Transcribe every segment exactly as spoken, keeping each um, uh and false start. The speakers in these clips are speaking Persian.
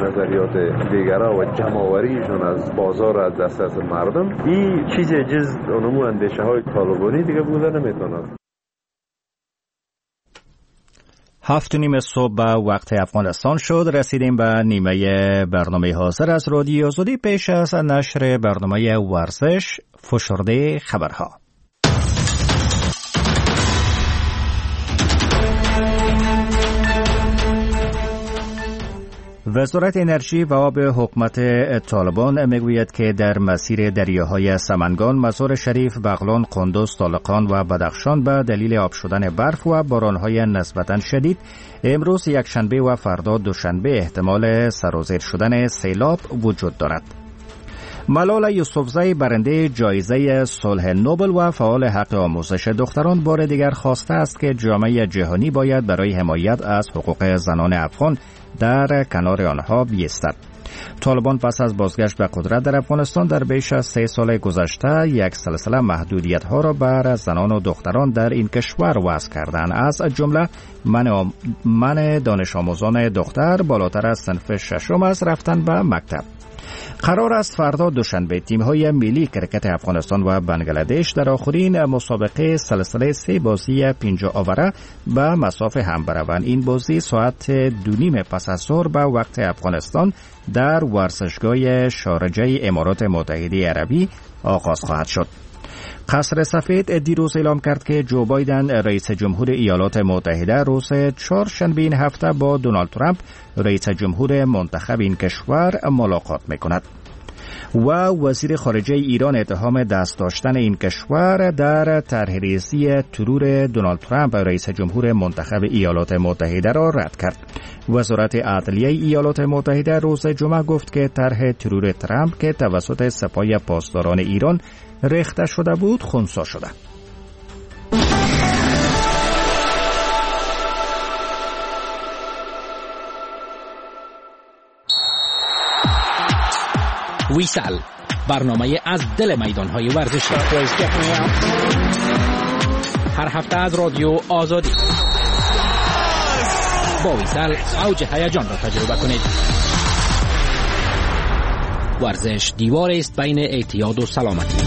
نظریات دیگرها و جمع‌آوریشون از بازار از دسترس مردم، این چیز جز اونمو اندیشه های طالبانی دیگه بوده نمیتونه. هفت و نیم صبح به وقت افغانستان شد. رسیدیم به نیمه برنامه حاضر از رادیو آزادی. پیش از نشر برنامه ورزش، فشرده خبرها. وزارت انرژی و آب حکومت طالبان میگوید که در مسیر دریاهای سمنگان، مزار شریف، بغلان، قندوز، طالقان و بدخشان به دلیل آب شدن برف و بارانهای نسبتاً شدید امروز یکشنبه و فردا دوشنبه احتمال سرازیر شدن سیلاب وجود دارد. ملال یوسفزی، برنده جایزه صلح نوبل و فعال حق آموزش دختران، بار دیگر خواسته است که جامعه جهانی باید برای حمایت از حقوق زنان افغان در کنار آنها بایستد. طالبان پس از بازگشت به قدرت در افغانستان در بیش از سه سال گذشته یک سلسله محدودیت‌ها را بر زنان و دختران در این کشور وضع کردند، از جمله منع من دانش آموزان دختر بالاتر از صنف ششم از رفتن به مکتب. قرار است فردا دوشنبه تیم‌های ملی کرکت افغانستان و بنگلادش در آخرین مسابقه سلسله سه بازی پنجاه آوره به مصاف هم بروند. این بازی ساعت دو نیم پس از ظهر به وقت افغانستان در ورزشگاه شارجه امارات متحده عربی آغاز خواهد شد. قصر سفید دیروز اعلام کرد که جو بایدن رئیس جمهور ایالات متحده روز چهارشنبه این هفته با دونالد ترامپ رئیس جمهور منتخب این کشور ملاقات میکند و وزیر خارجه ایران اتهام دست داشتن این کشور در طرح‌ریزی ترور دونالد ترامپ رئیس جمهور منتخب ایالات متحده را رد کرد. وزارت عدلیه ایالات متحده روز جمعه گفت که طرح ترور ترامپ که توسط سپاه پاسداران ایران ریخته شده بود خنثی شده. ویسال، برنامه از دل میدان‌های ورزشی، هر هفته از رادیو آزادی. با ویسال اوج هیجان را تجربه کنید. ورزش دیوار است بین اعتیاد و سلامتی.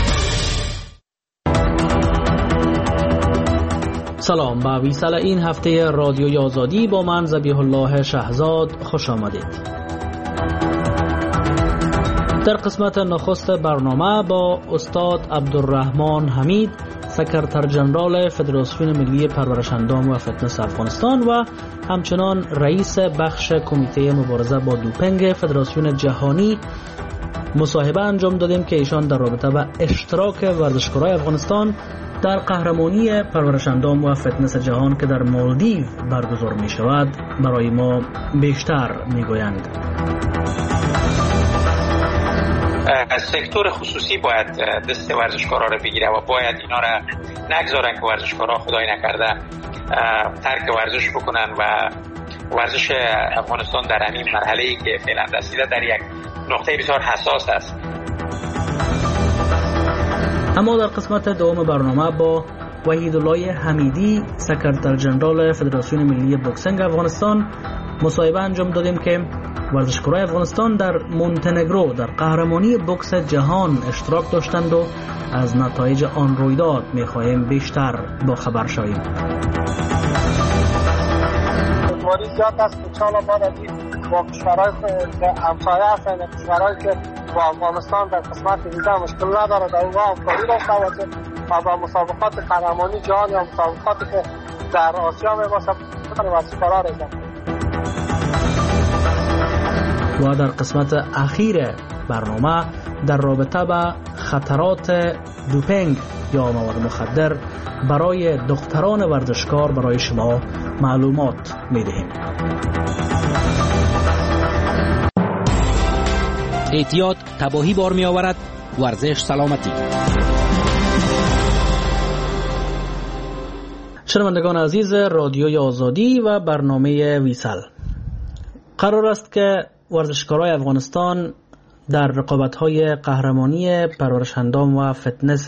سلام، به ویسال این هفته رادیو آزادی با من ذبیح الله شهزاد خوش آمدید. در قسمت نخست برنامه با استاد عبدالرحمن حمید، سکرتر جنرال فدراسیون ملی پرورش اندام و فتنس افغانستان و همچنان رئیس بخش کمیته مبارزه با دوپینگ فدراسیون جهانی، مصاحبه انجام دادیم که ایشان در رابطه با اشتراک ورزشکارای افغانستان در قهرمانی پرورش اندام و فتنس جهان که در مالدیو برگزار می شود برای ما بیشتر می گویند. سکتور خصوصی باید دست ورزشکارا رو بگیره و باید اینا را نگذارن که ورزشکارا خدای نکرده ترک ورزش بکنن و ورزش افغانستان در همین مرحله‌ای که فعلا رسیده در یک نقطه بسیار حساس است. اما در قسمت دوم برنامه با وحیدالله حمیدی، سکرتر جنرال فدراسیون ملی بوکسینگ افغانستان، مصاحبه انجام دادیم که ورزشکارای افغانستان در مونتنگرو در قهرمانی بوکس جهان اشتراک داشتند و از نتایج آن رویداد می‌خواهیم بیشتر با خبر شویم. دشواری زیاد است که چالا بعد از این با کشورهای که همسایه هستند، کشورهایی که با افغانستان در قسمت ویزا مشکل نداره در اونها همکاری داشته باشه و با مسابقات قهرمانی جهان یا مسابقاتی که در آسیا میباشه ورزشکارا رسند. و در قسمت اخیر برنامه در رابطه با خطرات دوپینگ یا مواد مخدر برای دختران ورزشکار برای شما معلومات میدهیم. اعتیاد تباهی بار می آورد، ورزش سلامتی. شنوندگان عزیز رادیوی آزادی و برنامه ویسال، قرار است که ورزشکارای افغانستان در رقابت‌های قهرمانی پرورش اندام و فتنس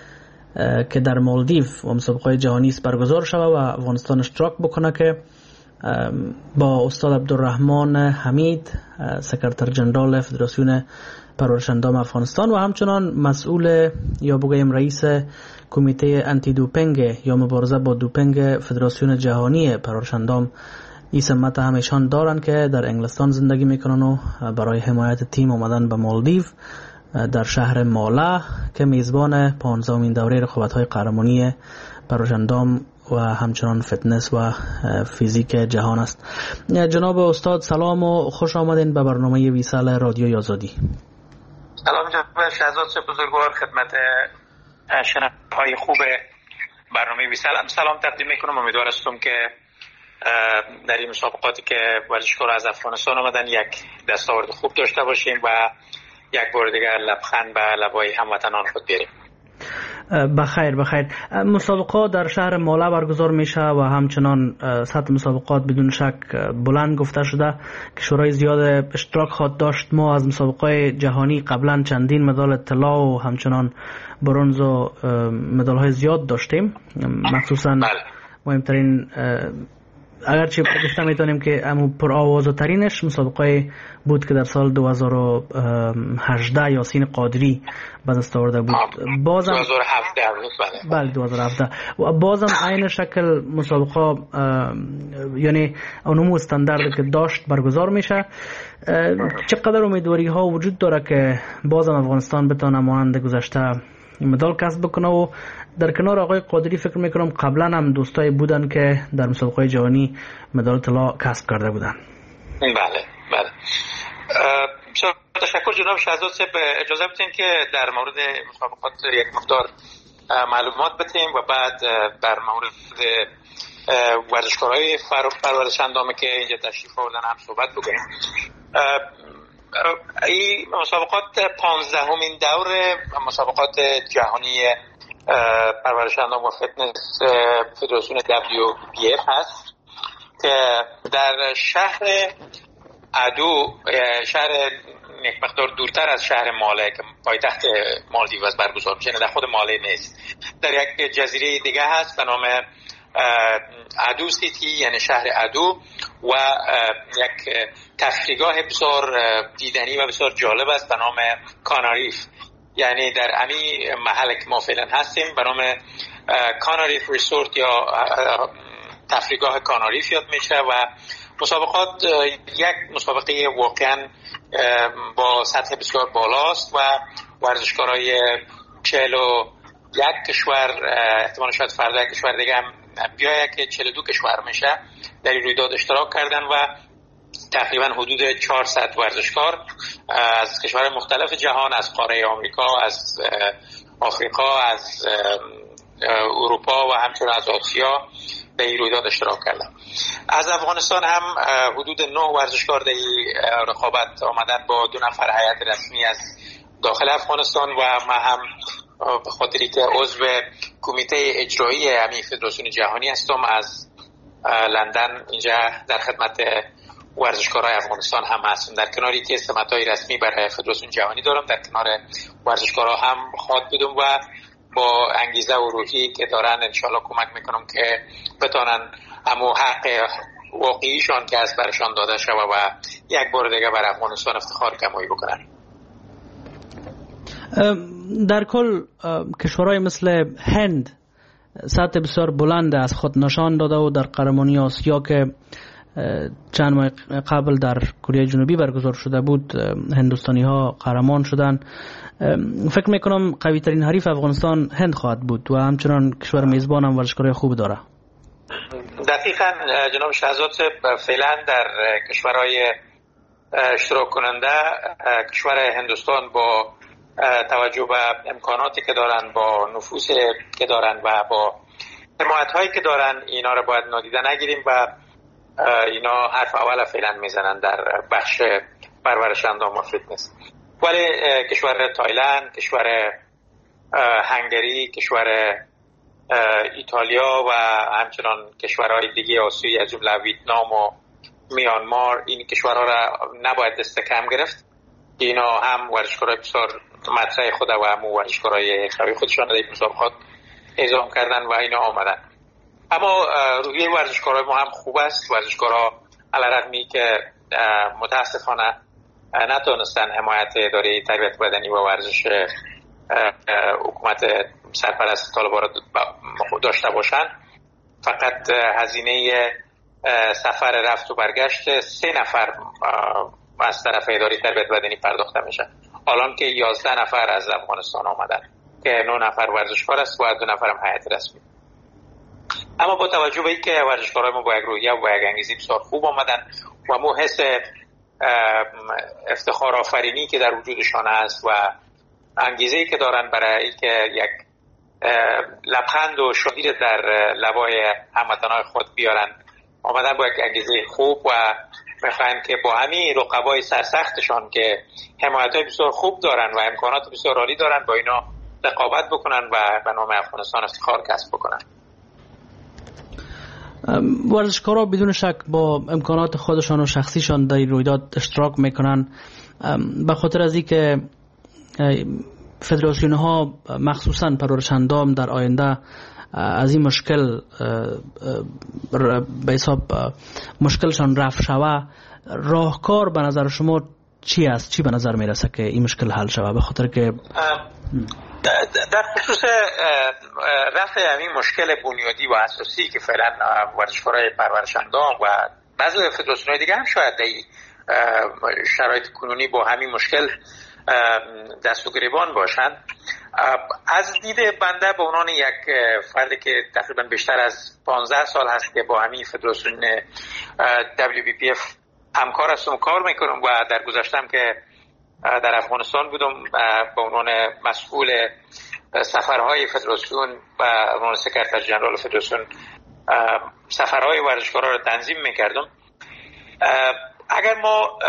که در مالدیو و مسابقات جهانی است برگزار شود و افغانستان اشتراک بکنه که با استاد عبدالرحمن حمید سکرتر جنرال فدراسیون پرورش اندام افغانستان و همچنان مسئول یا بگویم رئیس کمیته انتی دوپینگ یا مبارزه با دوپینگ فدراسیون جهانی پرورش اندام این سمت همیشان دارن که در انگلستان زندگی میکنن و برای حمایت تیم اومدن به مالدیو در شهر مالا که میزبان پانزدهمین دوره رقابت‌های قهرمانی پرورش اندام و همچنان فتنس و فیزیک جهان است. جناب استاد سلام و خوش آمدین به برنامه ویسال رادیوی آزادی. سلام جناب شهزاد بزرگوار، خدمت شنونده‌های خوب برنامه ویسال هم سلام تقدیم میکنم. امیدوار هستم که در این مسابقاتی که ورزشکاران از افغانستان آمدن یک دستاورد خوب داشته باشیم و یک بار دیگر لبخند به لبای هموطنان خود بیاریم. بخیر بخیر. مسابقات در شهر مالا برگزار میشه و همچنان سطح مسابقات بدون شک بلند گفته شده که شورای زیاد اشتراک خواهد داشت. ما از مسابقات جهانی قبلا چندین مدال طلا و همچنان برنز و مدال های زیاد داشتیم، مخصوصا مهمترین اگرچه گفته میتونیم که امو پر آوازه ترینش مسابقه بود که در سال دو هزار و هجده یاسین قادری به دست آورده بود. بازم دو هزار و هفده بله دو هزار و هفده و بازم عین شکل مسابقه یعنی اونمو استانداردی که داشت برگزار میشه. چقدر امیدواری ها وجود داره که بازم افغانستان بتونه مانند گذشته مدال کسب بکنه و در کنار آقای قادری فکر میکنم قبلا هم دوستایی بودن که در مسابقه جهانی مدال طلا کسب کرده بودن. بله بله. تشکر جناب شهزاد صاحب. اجازه بدین که در مورد مسابقات یک مقدار معلومات بدیم و بعد در مورد ورزشکارهای پرورش اندامه که اینجا تشریف آوردن هم صحبت بکنیم. این مسابقات پانزدهمین دور مسابقات جهانی پرورش اندام و فتنس فدراسیون دبلیو بی اف هست که در شهر ادو، شهر یک مقدار دورتر از شهر ماله که پایتخت مالدیو است برگزار میشه، در خود ماله نیست، در یک جزیره دیگه هست به نام ادو سیتی یعنی شهر ادو و یک تفریحگاه بسیار دیدنی و بسیار جالب است به نام کاناریف، یعنی در امی محل که ما فعلا هستیم به نام کاناریف ریسورت یا تفریحگاه کاناریف یاد میشه و مسابقات یک مسابقه واقعا با سطح بسیار بالاست و ورزشکارای چهل و یک کشور، احتمال شاید فردا یک کشور دیگه هم بیایه که چهل و دو کشور میشه در این رویداد اشتراک کردن و تقریبا حدود چهارصد ورزشکار از کشورهای مختلف جهان، از قاره آمریکا، از آفریقا، از اروپا و همچنین از آسیا در این رویداد اشتراک کردن. از افغانستان هم حدود نه ورزشکار در این رقابت آمدن با دو نفر هیئت رسمی از داخل افغانستان و ما هم به خاطری که عضو کمیته اجرایی همین فدراسیون جهانی هستم از لندن اینجا در خدمت ورزشکارای افغانستان هم هستم. در کناری که سمت‌های رسمی برای فدراسیون جهانی دارم، در کنار ورزشکارا هم خواهد بودم و با انگیزه و روحی که دارن انشالله کمک میکنم که بتانن همو حق واقعیشان که از برشان داده شده و یک بار دیگه بر افغانستان افتخار کمایی بکنن. در کل کشورهای مثل هند سطح بسیار بلند از خود نشان داده و در قهرمانی آسیا که چند ماه قبل در کره جنوبی برگزار شده بود هندوستانی ها قهرمان شدن. فکر میکنم قوی ترین حریف افغانستان هند خواهد بود و همچنان کشور میزبان هم ورزشکارای خوب داره. دقیقاً جناب شهزاد فعلا در کشورهای اشتراک کننده کشور هندوستان با توجه به امکاناتی که دارن، با نفوذی که دارن و با حمایت هایی که دارن اینا رو باید نادیده نگیریم و اینا حرف اول فعلا میزنن در بخش پرورش اندام و فتنس. ولی کشور تایلند، کشور هنگری، کشور ایتالیا و همچنان کشورهای دیگه آسیایی از جمله ویتنام و میانمار، این کشورها را نباید دست کم گرفت. اینا هم ورزشکارای بسیار مطرح خود و هم ورزشکارای قوی خودشان در مسابقات اعزام کردن و اینا آمدن. اما روحیه ورزشکارای ما هم خوب است. ورزشکارا علیرغمی که متاسفانه نتونستن حمایت اداره تربیت بدنی و ورزش حکومت سرپرست طالبان را داشته باشند، فقط هزینه سفر رفت و برگشت سه نفر از طرف اداره تربیت بدنی پرداخته میشه، حالا که یازده نفر از افغانستان آمدن که نه نفر ورزشکار است و دو نفر هم هیئت رسمی. اما با توجه به اینکه ورزشکارای ما با یک روحیه و با یک انگیزه بسیار خوب آمدن و مو حس افتخار آفرینی که در وجودشان است و انگیزه‌ای که دارن برای اینکه یک لبخند و شادی در لبای هموطنان خود بیارن، آمدن با یک انگیزه خوب و میخواین که با همین رقبای سرسختشان که حمایت‌های بسیار خوب دارن و امکانات بسیار عالی دارن با اینا رقابت بکنن و به نام افغانستان افتخار کسب بکنن. ورزشکارا بدون شک با امکانات خودشان و شخصیشان در این رویداد اشتراک میکنن، به خاطر از اینکه فدراسیون ها مخصوصا پرورش اندام در آینده از این مشکل به حساب مشکلشان رفع شوه. راهکار به نظر شما چی است؟ چی به نظر میرسه که این مشکل حل شوه؟ به خاطر که در خصوص رفع این مشکل بنیادی و اساسی که فعلا ورزشکارای پرورش اندام و بعضی فدراسیون‌های دیگه هم شاید در شرایط کنونی با همین مشکل دست و گریبان باشند، از دید بنده به عنوان یک فردی که تقریبا بیشتر از پانزده سال هست که با همین فدراسیون دبلیو بی پی اف همکار هستم و کار میکنم و در گذشتم که در افغانستان بودم به عنوان مسئول سفرهای فدراسیون و عنوان سکرتر جنرال فدراسیون سفرهای ورزشکارا را تنظیم میکردم. اگر ما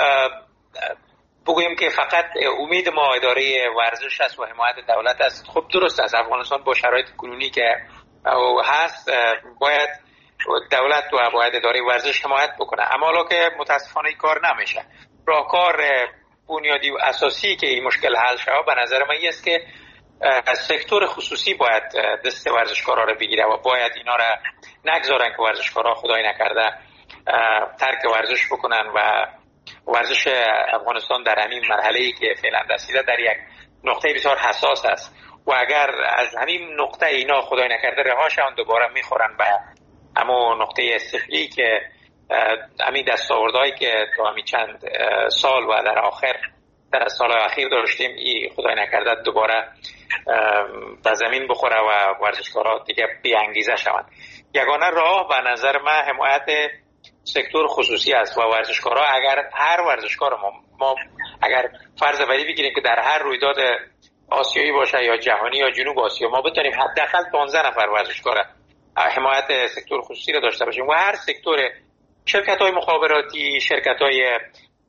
بگوییم که فقط امید ما اداره ورزش است و حمایت دولت است، خب درست است. افغانستان با شرایط کنونی که هست باید دولت و باید اداره ورزش حمایت بکنه، اما حالا که متاسفانه این کار نمیشه. راهکار بنیادی و اساسی که این مشکل حل شود به نظر من است که سکتور خصوصی باید دست ورزشکارا را بگیره و باید اینا را نگذارن که ورزشکارا خدای نکرده ترک ورزش بکنن و ورزش افغانستان در همین مرحله‌ای که فعلا رسیده در یک نقطه بسیار حساس است و اگر از همین نقطه اینا خدای نکرده رها شوند دوباره میخورن به اما نقطه صفری که همین دستاوردهایی که تو همین چند سال و در آخر در سال‌های اخیر داشتیم ای خدای نکرده دوباره به زمین بخوره و ورزشکارا دیگه بی انگیزه شوند. یگانه راه به نظر من حمایت سکتور خصوصی است و ورزشکارا اگر هر ورزشکار ما, ما اگر فرض بری بگیریم که در هر رویداد آسیایی باشه یا جهانی یا جنوب آسیا ما بتونیم حداقل پانزده نفر ورزشکار حمایت سکتور خصوصی را داشته باشیم و هر سکتور شرکت‌های مخابراتی، شرکت‌های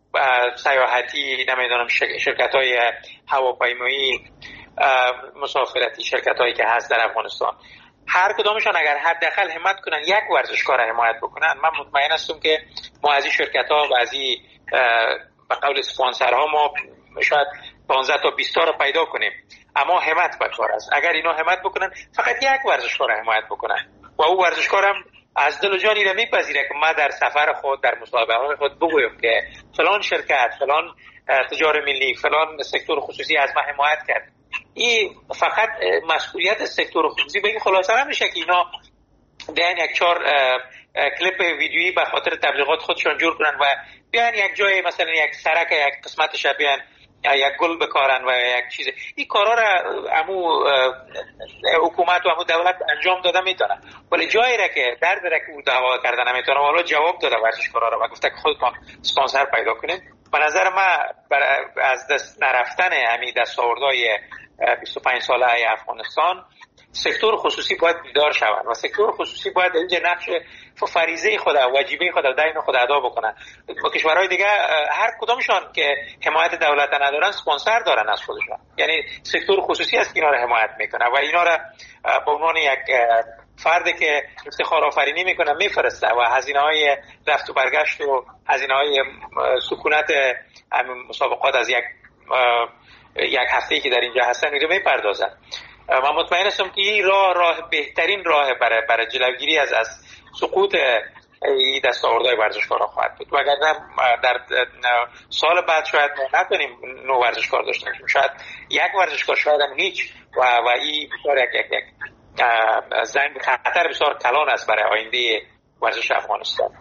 سیاحتی، نمیدونم شرکت‌های هواپیمایی، مسافرتی، شرکت‌هایی که هست در افغانستان، هر کدامشان اگر حداقل همت کنن یک ورزشکار حمایت بکنن، من مطمئن هستم که ما از این شرکت‌ها و از این به قول اسپانسرها ما شاید پانزده تا بیست تا رو پیدا کنیم، اما همت به کار است. اگر اینا همت بکنن فقط یک ورزشکار حمایت بکنن و او ورزشکارم از دل و جانی را میپذیره که ما در سفر خود در مسابقه خود بگویم که فلان شرکت، فلان تجار ملی، فلان سکتور خصوصی از ما حمایت کرد. این فقط مسئولیت سکتور خصوصی به این خلاصه نمیشه که اینا بیان یک چهار کلیپ ویدیویی به خاطر تبلیغات خودشان جور کنن و بیان یک جای مثلا یک سرک یک قسمتش بیان یک گل بکارن و یک چیز. این کارا را امو حکومت و امو دولت انجام داده میتونه، ولی جایی را که درد را که او دعوا کردن نمیتونه حالا جواب داده ورزشکارا را و گفته که خودتون اسپانسر پیدا کنید. به نظر من از دست نرفتن همین دستاوردهای بیست و پنج ساله افغانستان سکتور خصوصی باید بیدار شود و سکتور خصوصی باید اینجا نقش فریضه خود و واجبه خود و دین خود ادا بکنن. با کشورهای دیگه هر کدامشان که حمایت دولت ندارن اسپانسر دارن از خودشان، یعنی سکتور خصوصی است که اینا رو حمایت میکنه و اینا رو به عنوان یک فردی که افتخار آفرینی میکنه میفرسته و هزینه های رفت و برگشت و هزینه های سکونت مسابقات از یک یک هفته‌ای که در اینجا هستن میره میپردازن. من مطمئن هستم که این راه راه بهترین راه برای برای جلوگیری از از سقوط این دستاوردهای ورزشکارها خواهد بود. وگرنه در سال بعد شاید ما نتونیم نو ورزشکار داشته باشیم، شاید یک ورزشکار، شاید هم هیچ، و و این بسیار یک یک یک زمین خطر بسیار کلان است برای آینده ورزش افغانستان.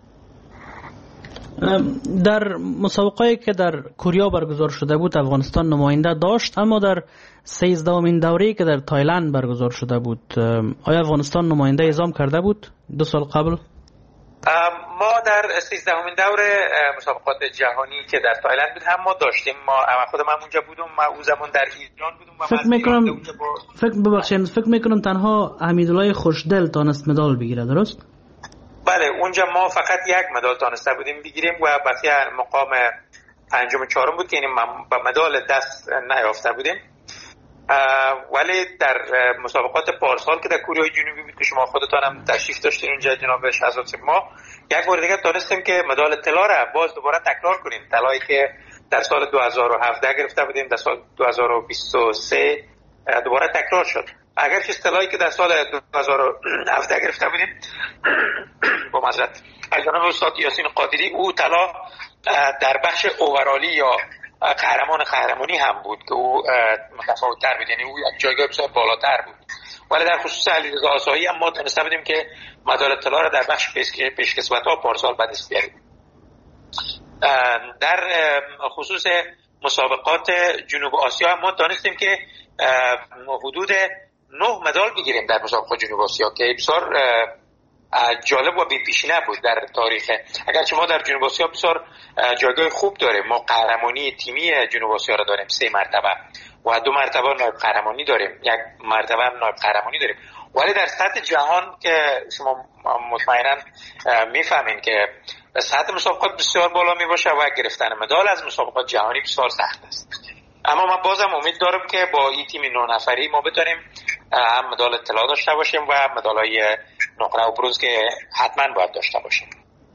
در مسابقه‌ای که در کوریا برگزار شده بود افغانستان نماینده داشت، اما در سیزدهمین دوره‌ای که در تایلند برگزار شده بود آیا افغانستان نماینده اعزام کرده بود دو سال قبل؟ ما در سیزدهمین دوره مسابقات جهانی که در تایلند بود هم ما داشتیم. ما خود من اونجا بودم، ما اون زمان در ایران بودم و فکر میکنم فکر ببخشید فکر میکنم تنها حمیدالله خوشدل تانست مدال بگیره، درست؟ بله، اونجا ما فقط یک مدال تانسته بودیم بگیریم و بقیه مقام پنجم و چهارم بود که یعنی با مدال دست نیافته بودیم. ولی در مسابقات پارسال که در کره جنوبی بود که شما خودتان هم تشریف داشتین اونجا جناب شهزاد، ما یک بار دیگه تونستیم که مدال طلا را باز دوباره تکرار کنیم. طلایی که در سال دو هزار و هفده گرفته بودیم در سال دو هزار و بیست و سه دوباره تکرار شد. اگرچه طلایی که در سال دو هزار و هفده گرفته بودیم با معذرت از جناب استاد یاسین قادری، او طلا در بخش اوورالی یا قهرمان قهرمانی هم بود که او متفاوت‌تر بود، یعنی او یک جایگاه بسیار بالاتر بود. ولی در خصوص علیرضا آسایی هم ما تونسته بودیم که مدال طلا را در بخش پیشکسوت‌ها پارسال به دست بیاریم. در خصوص مسابقات جنوب آسیا هم ما تونستیم که حدود نه مدال بگیریم در مسابقات جنوب آسیا که بسیار جالب و بی‌پیشینه بود در تاریخ. اگرچه ما در جنوب آسیا بسیار جایگاه خوب داریم، ما قهرمانی تیمی جنوب آسیا را داریم سه مرتبه و دو مرتبه نایب قهرمانی داریم، یک مرتبه نایب قهرمانی داریم. ولی در سطح جهان که شما مطمئنا میفهمین که سطح مسابقات بسیار بالا می باشه و گرفتن مدال از مسابقات جهانی بسیار سخت است. اما من بازم امید دارم که با این تیم نه نفری ما بتونیم هم مدال طلا داشته باشیم و مدال‌های نقره و برنز که حتما باید داشته باشیم.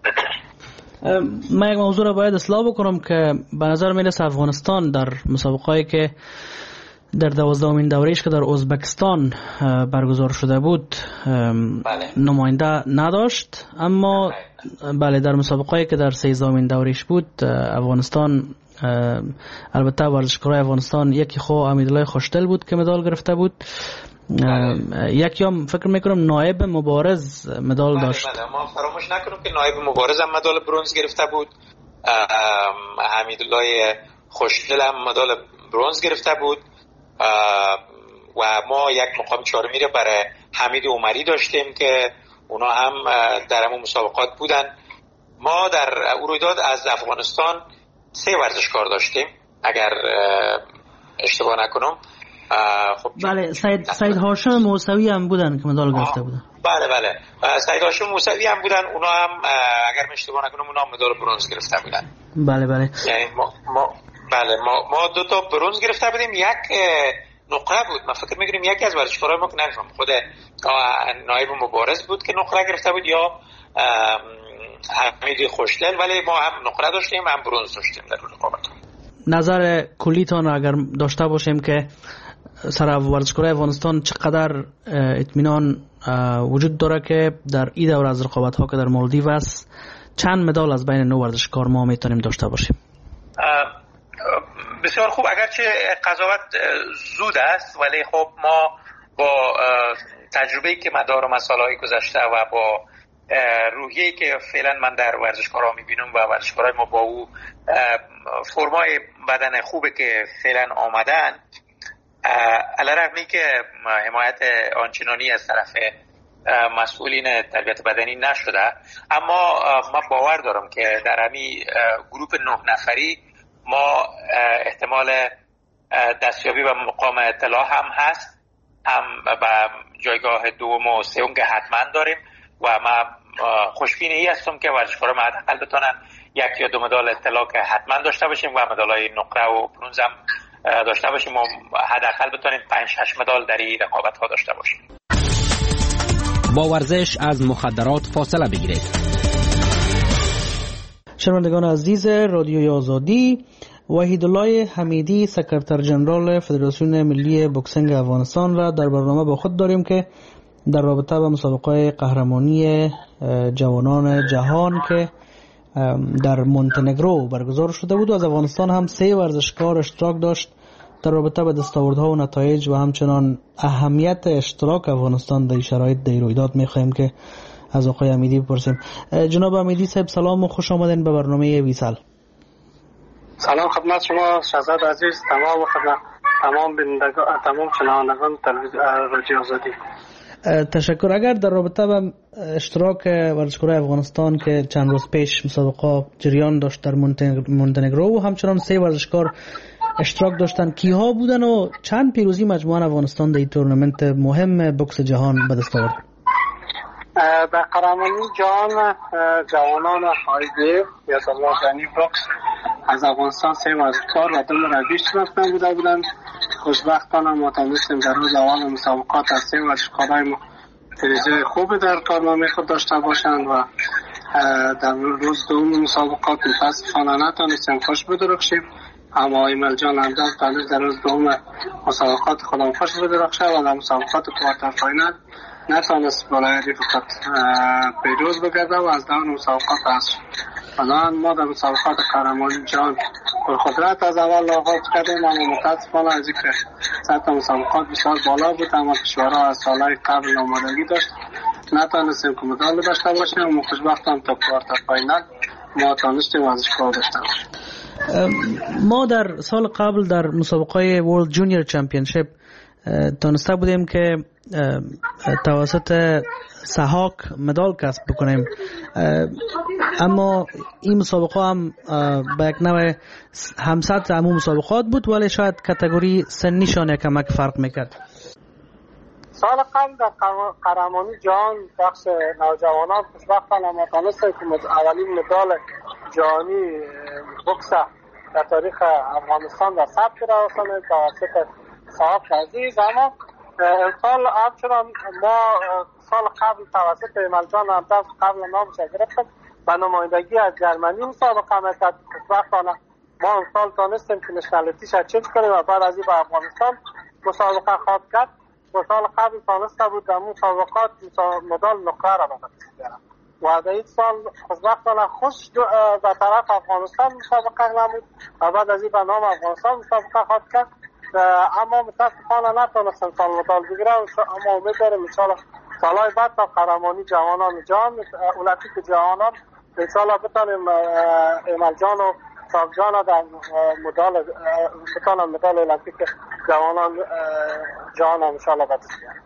من یک موضوع را باید اصلاح بکنم که به نظر میرسه افغانستان در مسابقه‌ای که در دوازدهمین دوره‌ایش که در ازبکستان برگزار شده بود بله. نماینده نداشت، اما بله در مسابقه‌ای که در سیزدهمین دوره‌ایش بود افغانستان، البته ورزشکارای افغانستان یکی خو حمیدالله خوشدل بود که مدال گرفته بود، یکی هم فکر میکنم نایب مبارز مدال بله داشت. بله ما فراموش نکنیم که نایب مبارز هم مدال برنز گرفته بود، حمیدالله خوشدل هم مدال برنز گرفته بود و ما یک مقام چهارمی رو برای حمید عمری داشتیم که اونا هم در همون مسابقات بودن. ما در رویداد از افغانستان سه ورزشکار داشتیم اگر اشتباه نکنم. خب بله سید سید هاشم موسوی هم بودن که مدال گرفته بودن. بله بله سید هاشم موسوی هم بودن، اونا هم اگر اشتباه نکنم اونا هم مدال برنز گرفته بودن. بله بله یعنی ما, ما بله ما ما دو تا برنز گرفته بودیم، یک نقره بود. من فکر می‌کنم یکی از ورزشکارای ما که نمی‌فهم خود نایب مبارز بود که نقره گرفته بود یا حمید خوشدل، ولی ما هم نقره داشتیم هم برنز داشتیم در رقابت. نظر کلیتان اگر داشته باشیم که سر ورزشکارای افغانستان چقدر اطمینان وجود داره که در این دوره از رقابت‌ها که در مالدیو است چند مدال از بین نو ورزشکار ما میتونیم داشته باشیم؟ بسیار خوب، اگرچه قضاوت زود است ولی خب ما با تجربه‌ای که مدار و مسائل گذشته و با روحیه‌ای که فعلا من در ورزشکارا میبینم و ورزشکارای ما با او فرمای بدن خوبه که فعلا آمدن، علیرغمی که حمایت آنچنانی از طرف مسئولین تربیت بدنی نشده، اما من باور دارم که در همین گروپ نه نفری ما احتمال دستیابی به مقام طلا هم هست، هم به جایگاه دوم و سوم که حتما داریم و من خوشبین ای هستم که ورزشکارا ما حداقل بتونن یک یا دو مدال طلا که حتما داشته باشیم و مدال‌های نقره و برنز هم داشته باشیم و حداقل بتونیم پنج شش مدال در این رقابت‌ها داشته باشیم. با ورزش از مخدرات فاصله بگیرید. شنوندگان عزیز رادیوی آزادی، وحیدالله حمیدی سکرتر جنرال فدراسیون ملی بوکسینگ افغانستان را در برنامه با خود داریم که در رابطه با مسابقه قهرمانی جوانان جهان که در مونتنگرو برگزار شده بود و از افغانستان هم سه ورزشکار اشتراک داشت. در رابطه با دستاوردها و نتایج و همچنان اهمیت اشتراک افغانستان در شرایط در رویداد می‌خواهیم که از آقای حمیدی بپرسیم. جناب حمیدی صاحب سلام و خوش آمدین به برنامه ویسال. سلام خدمت شما شهزاد عزیز، تمام خدمت تمام بینندگان تمام شنوندگان تلویزیون رادیو آزادی. تشکر. اگر در رابطه با اشتراک ورزشکاران افغانستان که چند روز پیش مسابقه جریان داشت در مونتنگرو و همچنان سه ورزشکار اشتراک داشتن، کیها بودن و چند پیروزی مجموعه افغانستان در این تورنمنت مهم بوکس جهان به دست آورد؟ در قهرمانی جهان جوانان آیدی یا سالمانی بوکس از افغانستان سه ورزشکار و دو مربی شناخته بوده بودند. خوشبختانه ما تونستیم در روز اول مسابقات از سه ورزشکارای درجه خوب در کارنامه خود داشته باشند و در روز دوم مسابقات متاسفانه نتونستیم خوش بدرخشیم، اما ایمل جان انداز تونست در روز دوم مسابقات خودم خوش بدرخشه و در مسابقات کوارتر فاینال نتونست بالای فقط پیروز بگرده و از دور مسابقات هست. الان ما در مسابقات قهرمانی جهان پرقدرت از اول آغاز کردیم، اما متاسفانه از اینکه سطح مسابقات بسیار بالا بود اما کشورها از سالهای قبل آمادگی داشت نتونستیم که مدال داشته باشیم، اما خوشبختانه تا کوارتر فاینال ما تونستیم ورزشکار داشته باشیم. ما در سال قبل در مسابقه ورلد جونیور چمپیونشیپ تونسته بودیم که توسط سحاق مدال کسب بکنیم، اما این مسابقه هم به یک نوع همسط عموم مسابقات بود ولی شاید کاتگوری سنیشان یکمک فرق میکرد. سال قبل در قهرمانی جهان بخش نوجوانان خوشبختانه ما تونستیم که اولین مدال جهانی بوکس در تاریخ افغانستان در ثبت رسانیم توسط صاحب عزیز. اما امسال همچنان ما سال قبل توسط ایمل جان همدرد قبل نامش گرفتیم به نمایندگی از جرمنی مسابقه میکرد. خوشبختانه ما امسال تونستیم که نشنالیتیش چنج کنیم و بعد از این به افغانستان مسابقه خواهد کرد. و سال قبل تونسته بود در مسابقات مدال نقره را به دست بیارد و در این سال خوشبختانه خوش به طرف افغانستان مسابقه نمود و بعد از این به نام افغانستان مسابقه خواهد کرد، اما متاسفانه نتونستم سال مدال بگیره، اما امید داریم انشاءالله سالهای بعد تا قهرمانی جوانان جهان المپیک جوانان انشاءالله بتانیم ایمل جان و صاحب جان در مدال بتانم مدال المپیک جوانان جهان انشاءالله به دست بیارم.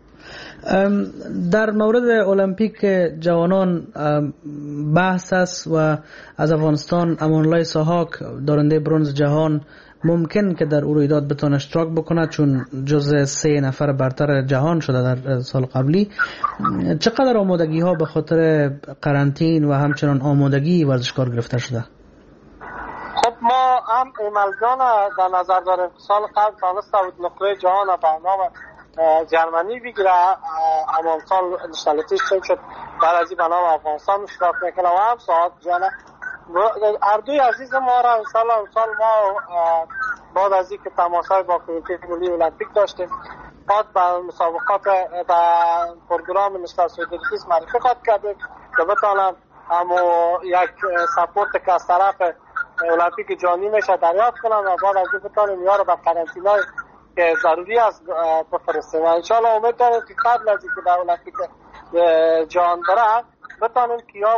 در مورد المپیک جوانان بحث است و از افغانستان امانالله سحاق دارنده برنز جهان ممکن که در رویداد بتونه اشتراک بکنه چون جزء سه نفر برتر جهان شده در سال قبلی. چقدر آمادگی ها به خاطر قرنطین و همچنان آمادگی ورزشکار گرفته شده؟ خب ما هم ایمل جان در نظر داریم. سال قبل تانسته بود نقره جهان به نام جرمنی بگیره، اما سال نشنالیتیش چون شد بعد از این به نام افغانستان اشتراک میکنه و هم ساعت جان اردوی عزیز ما را انشاءالله امسال ما بعد از این که تماشای با کمیته ملی المپیک داشتیم بعد به مسابقات به پروگرام نشنال سودریتیس معرفی خواهد کردیم که بتانم اما یک سپورت که از طرف المپیک جهانی میشه دریافت کنم و بعد از این بتانیم یا رو به قرنطینای که ضروری است بفرستیم و انشاءالله امید داریم که قبل از اینکه در المپیک جهان بره بتانیم که یا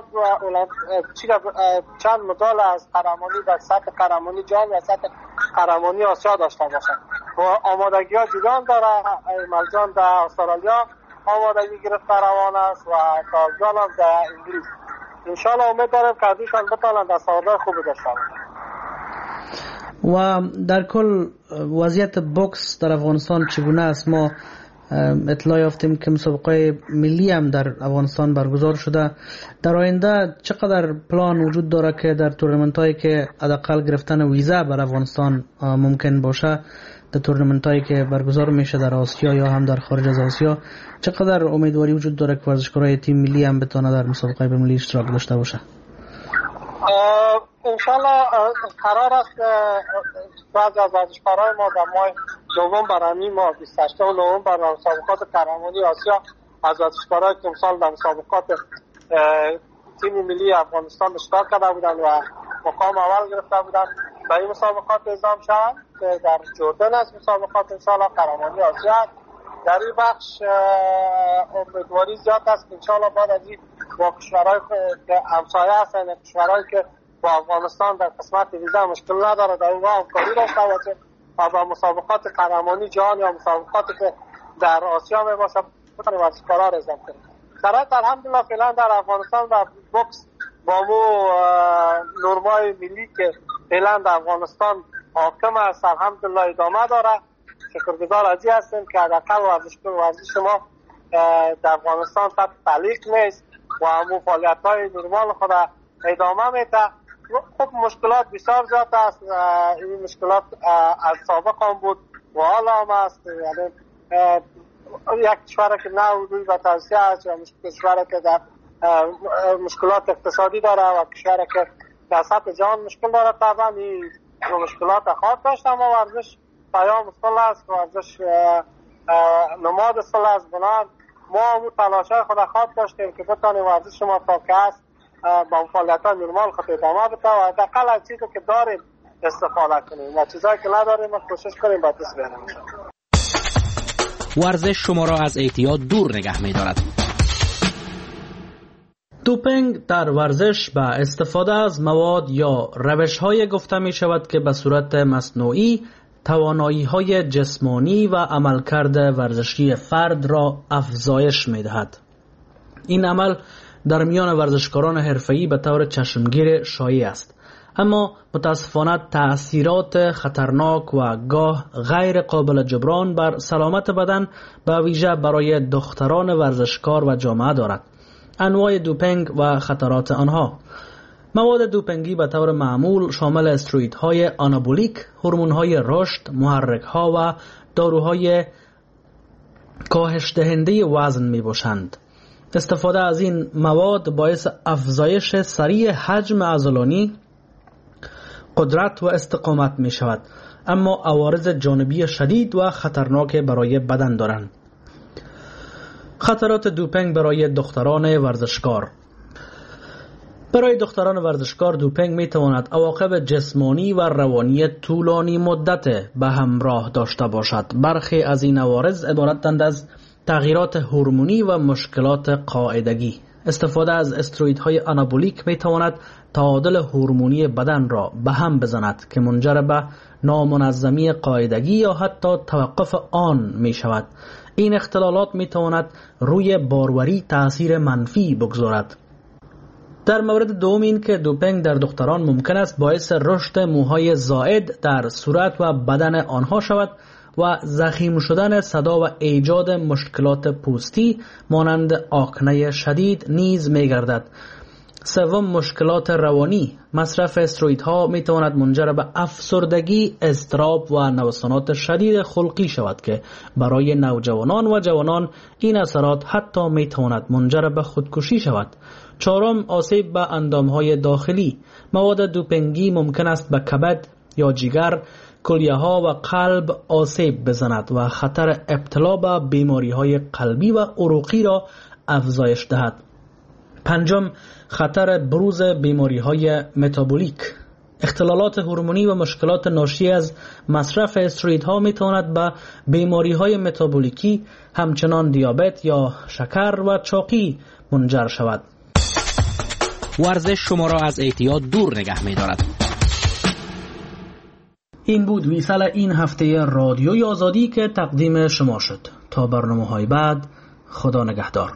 چند مدال از قهرمانی در سطح قهرمانی جهان و سطح قهرمانی آسیا داشته باشند و آمادگی ها جریان داره. ایمل جان در استرالیا آمادگی گرفته روان است و صاحب جان هم در انگلیس. انشاءالله امید داریم که ازشان بتانند دستاوردهای خوبی داشته باشند. و در کل وضعیت بوکس در افغانستان چگونه است؟ ما اطلاع یافتیم که مسابقه ملی هم در افغانستان برگزار شده. در آینده چقدر پلان وجود داره که در تورنمنت هایی که حداقل گرفتن ویزا بر افغانستان ممکن باشه، در تورنمنت هایی که برگزار میشه در آسیا یا هم در خارج از آسیا، چقدر امیدواری وجود داره که ورزشکارای تیم ملی هم بتونه در مسابقه ملی اشتراک داشته باشه؟ انشالله قرار است بعضی از ورزشکارای ما در ماه نوامبر همین ماه بیست و هشتم نوامبر در مسابقات قهرمانی آسیا از ورزشکارایی که امسال در مسابقات تیم ملی افغانستان اشتراک کرده بودند و مقام اول گرفته بودند به این مسابقات اعزام شوند که در جردن از مسابقات انشالله قهرمانی آسیا است. در این بخش امیدواری زیاد است که انشالله بعد از این با کشورهای که همسایه هستند، کشورهایی که با افغانستان در قسمت ویزا مشکل نداره در اونها همکاری داشته باشه و با مسابقات قهرمانی جهان یا مسابقاتی که در آسیا می باشه بتونه ورزشکارا را اعزام کنه. شرایط الحمدلله فعلا در افغانستان در بوکس با مو نرمای ملی که فعلا در افغانستان حاکم است الحمدلله ادامه داره. شکرگزار از این هستیم که حداقل ورزش ورزش ما در افغانستان تحت تعلیق نیست و همون فعالیت‌های نرمال خود ادامه میده. خب مشکلات بسیار زیاد است. این مشکلات از سابق هم بود و حالا هم است. یعنی یک کشور که نه روی به توسعه است یا کشور که در مشکلات اقتصادی داره و کشور که در سطح جهان مشکل داره طبعا این مشکلات خواهد داشت. اما ورزش پیام اصل است، ورزش نماد اصل است. بنابراین ما همون تلاشای خود خواهد داشتیم که بتانیم ورزش ما تا که است با فعالیت‌های نرمال خود ادامه بده و حداقل از چیزی که داریم استفاده کنیم و چیزایی که نداریم کوشش کنیم با دست بیاریم. ورزش شما را از اعتیاد دور نگه می‌دارد. دوپینگ در ورزش به استفاده از مواد یا روش‌های گفته می‌شود که به صورت مصنوعی توانایی‌های جسمانی و عملکرد ورزشی فرد را افزایش می‌دهد. این عمل در میان ورزشکاران حرفه‌ای به طور چشمگیر شایع است، اما متاسفانه تأثیرات خطرناک و گاه غیر قابل جبران بر سلامت بدن به ویژه برای دختران ورزشکار و جامعه دارد. انواع دوپینگ و خطرات آنها: مواد دوپینگی به طور معمول شامل استروئیدهای آنابولیک، هورمون‌های رشد، محرک‌ها و داروهای کاهش دهنده وزن می‌باشند. استفاده از این مواد باعث افزایش سریع حجم عضلانی، قدرت و استقامت می شود، اما عوارض جانبی شدید و خطرناک برای بدن دارند. خطرات دوپینگ برای دختران ورزشکار: برای دختران ورزشکار دوپینگ می تواند عواقب جسمانی و روانی طولانی مدت به همراه داشته باشد. برخی از این عوارض عبارتند از تغییرات هورمونی و مشکلات قاعدگی. استفاده از استروئیدهای آنابولیک می تواند تعادل هورمونی بدن را به هم بزند که منجر به نامنظمی قاعدگی یا حتی توقف آن می شود. این اختلالات می تواند روی باروری تأثیر منفی بگذارد. در مورد دوم این که دوپینگ در دختران ممکن است باعث رشد موهای زائد در صورت و بدن آنها شود و ضخیم شدن صدا و ایجاد مشکلات پوستی مانند آکنه شدید نیز می گردد. سوم، مشکلات روانی. مصرف استروئیدها می تواند منجر به افسردگی، اضطراب و نوسانات شدید خلقی شود که برای نوجوانان و جوانان این اثرات حتی می تواند منجر به خودکشی شود. چهارم، آسیب به اندامهای داخلی. مواد دوپینگی ممکن است به کبد یا جگر، کلیه ها و قلب آسیب بزند و خطر ابتلا به بیماری های قلبی و عروقی را افزایش دهد. پنجم، خطر بروز بیماری های متابولیک. اختلالات هورمونی و مشکلات ناشی از مصرف استروئیدها می تواند به بیماری های متابولیکی همچنان دیابت یا شکر و چاقی منجر شود. ورزش شما را از اعتیاد دور نگه می دارد. این بود ویسال این هفته رادیوی آزادی که تقدیم شما شد. تا برنامه‌های بعد، خدا نگهدار.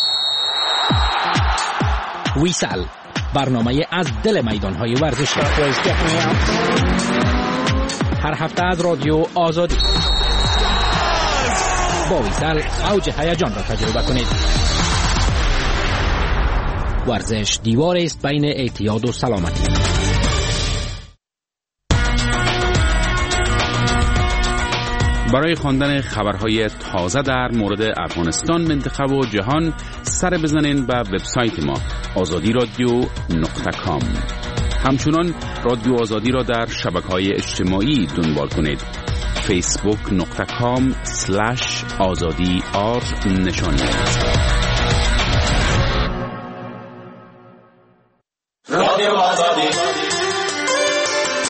ویسال، برنامه از دل میدان‌های ورزشی. هر هفته از رادیو آزادی. با ویسال اوج هیجان را تجربه کنید. ورزش دیوار است بین اعتیاد و سلامتی. برای خواندن خبرهای تازه در مورد افغانستان، منطقه و جهان سر بزنین به وبسایت ما آزادی رادیو نقطه کام. همچنان رادیو آزادی را در شبکه‌های اجتماعی دنبال کنید. فیسبوک نقطه کام سلش آزادی آر نشانی